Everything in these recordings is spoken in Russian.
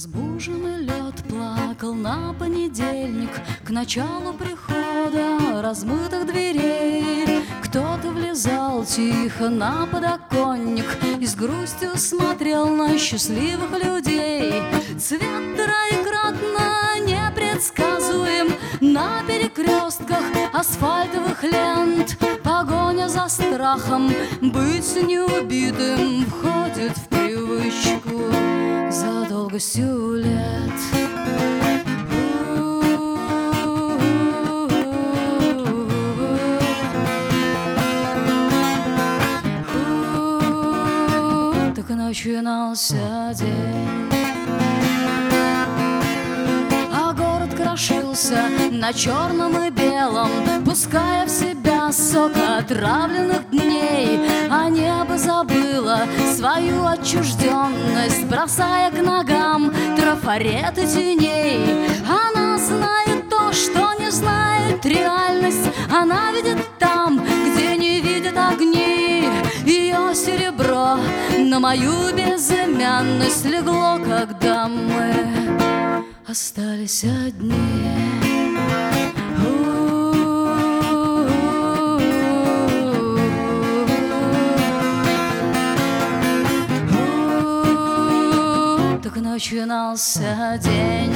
Разбуженный лед плакал на понедельник к началу прихода размытых дверей. Кто-то влезал тихо на подоконник и с грустью смотрел на счастливых людей. Цвет троекратно непредсказуем на перекрестках асфальтовых лент. Погоня за страхом быть неубитым входит в привычку за долгостью лет. Так начинался день, а город крошился на черном и белом, пуская в себя сок отравленных дней. А небо забыло свою отчужденность, бросая к ногам трафареты теней. Она знает то, что не знает реальность. Она видит там, где не видят огни. Ее серебро на мою безымянность легло, когда мы остались одни. Так начинался день,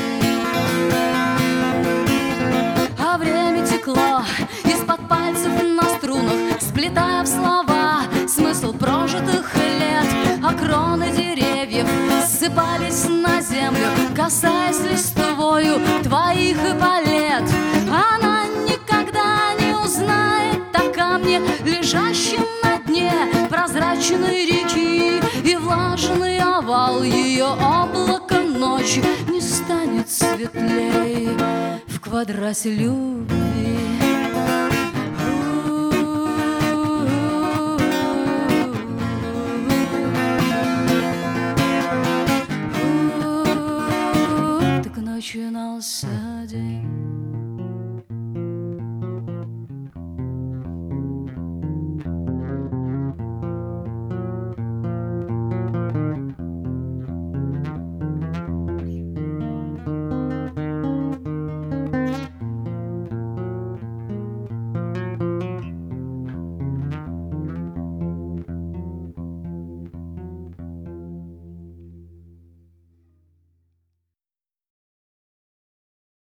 а время текло из-под пальцев на струнах, сплетая в слова смысл прожитых лет. А кроны деревьев ссыпались на землю, касаясь листвою твоих эполет. Она никогда не узнает о камне, лежащем на дне прозрачной реки, и влажный овал ее облака ночи не станет светлей в квадрате любви. Так начинался день.